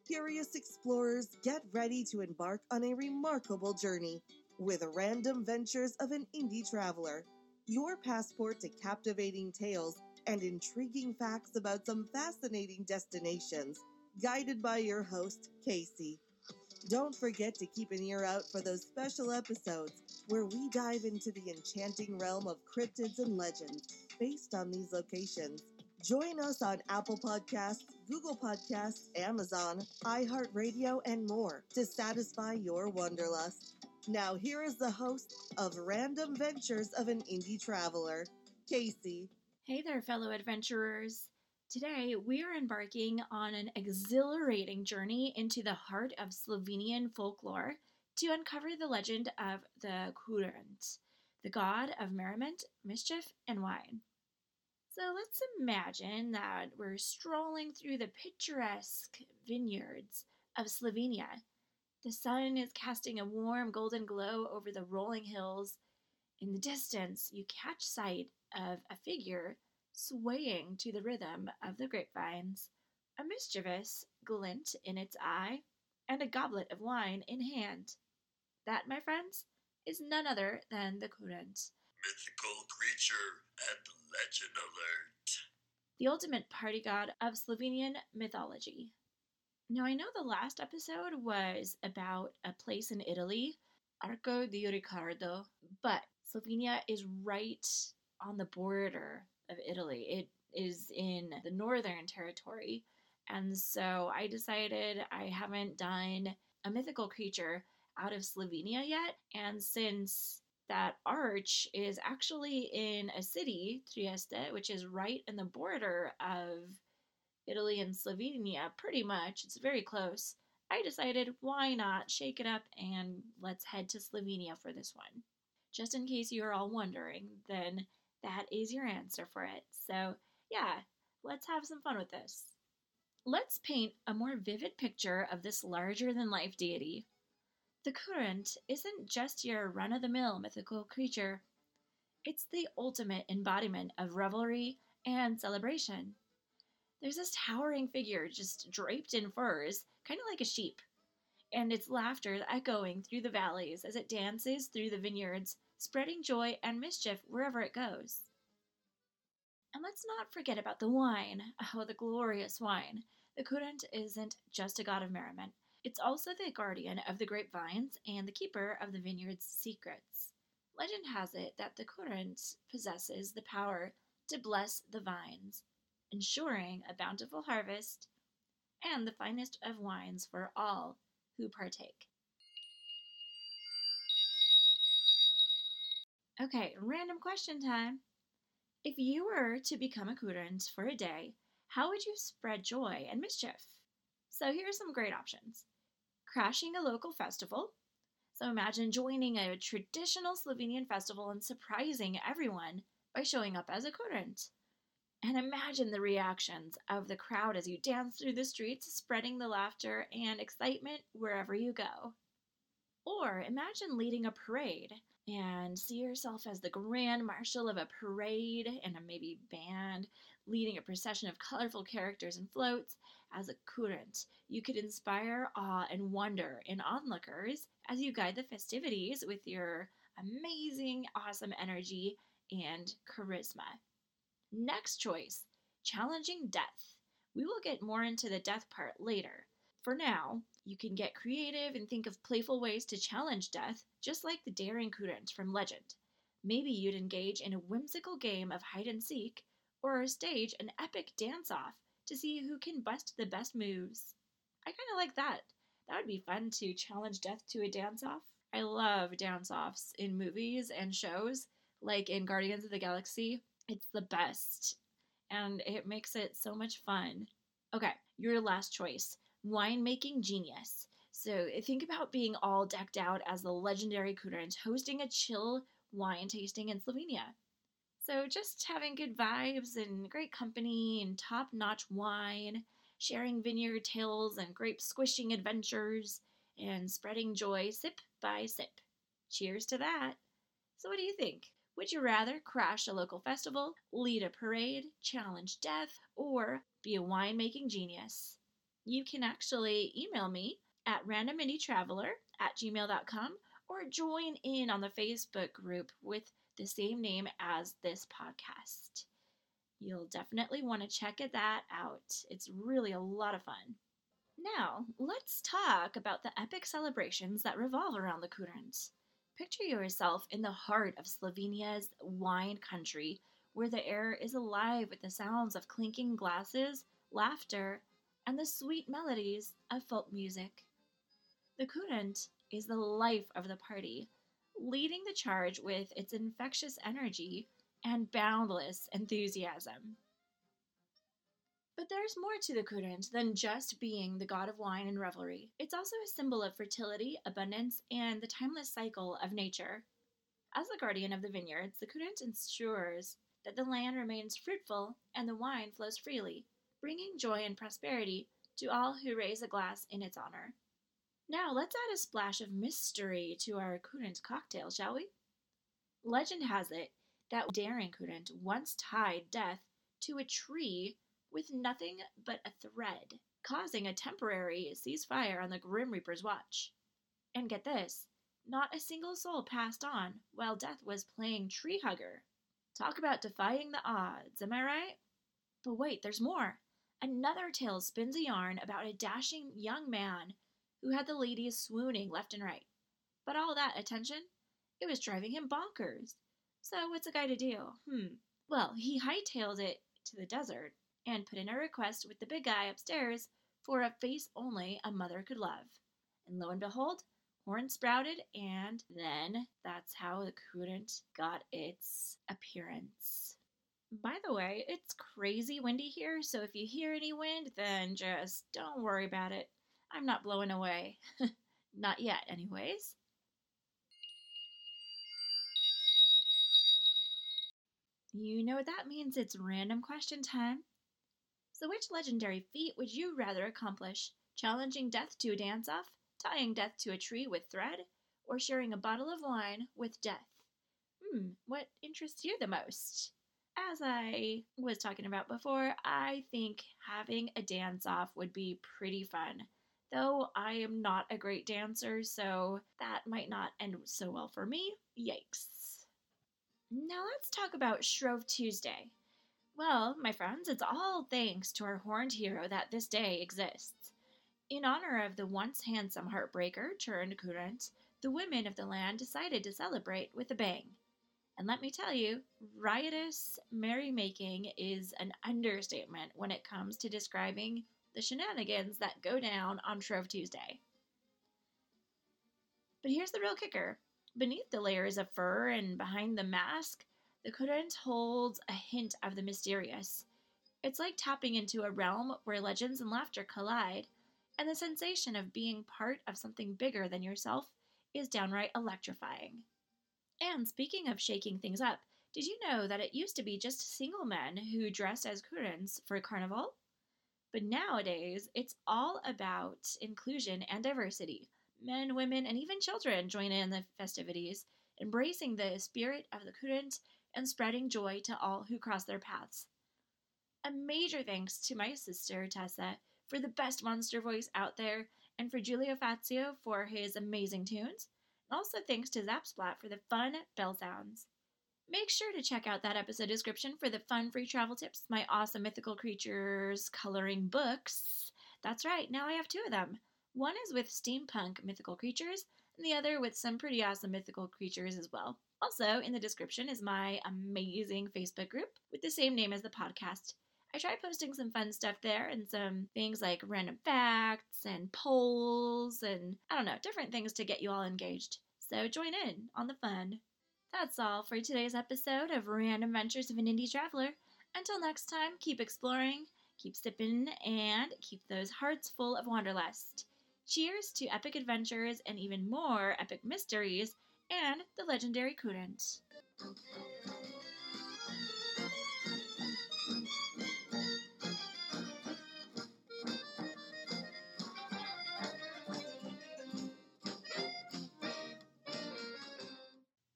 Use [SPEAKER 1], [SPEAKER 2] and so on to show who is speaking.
[SPEAKER 1] Curious explorers, get ready to embark on a remarkable journey with Random Ventures of an Indie Traveler, your passport to captivating tales and intriguing facts about some fascinating destinations, guided by your host, Casey. Don't forget to keep an ear out for those special episodes where we dive into the enchanting realm of cryptids and legends based on these locations. Join us on Apple Podcasts, Google Podcasts, Amazon, iHeartRadio, and more to satisfy your wanderlust. Now, here is the host of Random Ventures of an Indie Traveler, Casey.
[SPEAKER 2] Hey there, fellow adventurers. Today, we are embarking on an exhilarating journey into the heart of Slovenian folklore to uncover the legend of the Kurant, the god of merriment, mischief, and wine. So let's imagine that we're strolling through the picturesque vineyards of Slovenia. The sun is casting a warm golden glow over the rolling hills. In the distance, you catch sight of a figure swaying to the rhythm of the grapevines, a mischievous glint in its eye, and a goblet of wine in hand. That, my friends, is none other than the Kurant,
[SPEAKER 3] mythical creature and legend alert.
[SPEAKER 2] the ultimate party god of Slovenian mythology. Now, I know the last episode was about a place in Italy, Arco di Riccardo, but Slovenia is right on the border of Italy. It is in the northern territory. And so I decided I haven't done a mythical creature out of Slovenia yet. And since that arch is actually in a city, Trieste, which is right in the border of Italy and Slovenia, pretty much, it's very close, I decided why not shake it up and let's head to Slovenia for this one. Just in case you're all wondering, then that is your answer for it. So, yeah, let's have some fun with this. Let's paint a more vivid picture of this larger than life deity. The Kurant isn't just your run of the mill mythical creature, it's the ultimate embodiment of revelry and celebration. There's this towering figure just draped in furs, kind of like a sheep, and its laughter echoing through the valleys as it dances through the vineyards, spreading joy and mischief wherever it goes. And let's not forget about the wine. Oh, the glorious wine. The Kurant isn't just a god of merriment. It's also the guardian of the grapevines and the keeper of the vineyard's secrets. Legend has it that the Kurant possesses the power to bless the vines, ensuring a bountiful harvest and the finest of wines for all who partake. Okay, random question time. If you were to become a Kurant for a day, how would you spread joy and mischief? So here are some great options. Crashing a local festival. So imagine joining a traditional Slovenian festival and surprising everyone by showing up as a Kurant. And imagine the reactions of the crowd as you dance through the streets, spreading the laughter and excitement wherever you go. Or imagine leading a parade and see yourself as the grand marshal of a parade and a maybe band, leading a procession of colorful characters and floats. As a Kurant, you could inspire awe and wonder in onlookers as you guide the festivities with your amazing, awesome energy and charisma. Next choice, challenging death. We will get more into the death part later. For now, you can get creative and think of playful ways to challenge death, just like the daring Kurant from legend. Maybe you'd engage in a whimsical game of hide and seek, or stage an epic dance-off to see who can bust the best moves. I kind of like that. That would be fun to challenge death to a dance-off. I love dance-offs in movies and shows, like in Guardians of the Galaxy. It's the best, and it makes it so much fun. Okay, your last choice, winemaking genius. So think about being all decked out as the legendary Kurant hosting a chill wine tasting in Slovenia. So just having good vibes and great company and top-notch wine, sharing vineyard tales and grape squishing adventures, and spreading joy sip by sip. Cheers to that. So what do you think? Would you rather crash a local festival, lead a parade, challenge death, or be a winemaking genius? You can actually email me at randomindytraveler@gmail.com or join in on the Facebook group with the same name as this podcast. You'll definitely want to check that out. It's really a lot of fun. Now, let's talk about the epic celebrations that revolve around the Kudrns. Picture yourself in the heart of Slovenia's wine country, where the air is alive with the sounds of clinking glasses, laughter, and the sweet melodies of folk music. The Kudrnt is the life of the party, leading the charge with its infectious energy and boundless enthusiasm. But there's more to the Kudrnt than just being the god of wine and revelry. It's also a symbol of fertility, abundance, and the timeless cycle of nature. As the guardian of the vineyards, the Kudrnt ensures that the land remains fruitful and the wine flows freely, bringing joy and prosperity to all who raise a glass in its honor. Now let's add a splash of mystery to our Kudrnt cocktail, shall we? Legend has it that daring Kudrnt once tied Death to a tree with nothing but a thread, causing a temporary ceasefire on the Grim Reaper's watch. And get this, not a single soul passed on while Death was playing tree hugger. Talk about defying the odds, am I right? But wait, there's more. Another tale spins a yarn about a dashing young man who had the ladies swooning left and right. But all that attention, it was driving him bonkers. So what's a guy to do? Well, he hightailed it to the desert and put in a request with the big guy upstairs for a face only a mother could love. And lo and behold, horn sprouted, and then that's how the Kudrnt got its appearance. By the way, it's crazy windy here, so if you hear any wind, then just don't worry about it. I'm not blowing away. Not yet, anyways. You know what that means, it's random question time. So which legendary feat would you rather accomplish? Challenging Death to a dance-off, tying Death to a tree with thread, or sharing a bottle of wine with Death? What interests you the most? As I was talking about before, I think having a dance-off would be pretty fun. Though I am not a great dancer, so that might not end so well for me. Yikes. Now let's talk about Shrove Tuesday. Well, my friends, it's all thanks to our horned hero that this day exists. In honor of the once handsome heartbreaker turned Kudrnt, the women of the land decided to celebrate with a bang. And let me tell you, riotous merrymaking is an understatement when it comes to describing the shenanigans that go down on Shrove Tuesday. But here's the real kicker. Beneath the layers of fur and behind the mask, the Kudrnt holds a hint of the mysterious. It's like tapping into a realm where legends and laughter collide, and the sensation of being part of something bigger than yourself is downright electrifying. And speaking of shaking things up, did you know that it used to be just single men who dressed as Kudrnts for carnival? But nowadays, it's all about inclusion and diversity. Men, women, and even children join in the festivities, embracing the spirit of the Kudrnt and spreading joy to all who cross their paths. A major thanks to my sister, Tessa, for the best monster voice out there, and for Giulio Fazio for his amazing tunes. And also thanks to Zapsplat for the fun bell sounds. Make sure to check out that episode description for the fun free travel tips, my awesome mythical creatures coloring books. That's right, now I have two of them. One is with steampunk mythical creatures, and the other with some pretty awesome mythical creatures as well. Also, in the description is my amazing Facebook group with the same name as the podcast. I try posting some fun stuff there and some things like random facts and polls and, I don't know, different things to get you all engaged. So join in on the fun. That's all for today's episode of Random Ventures of an Indie Traveler. Until next time, keep exploring, keep sipping, and keep those hearts full of wanderlust. Cheers to epic adventures and even more epic mysteries and the legendary Kudrnt.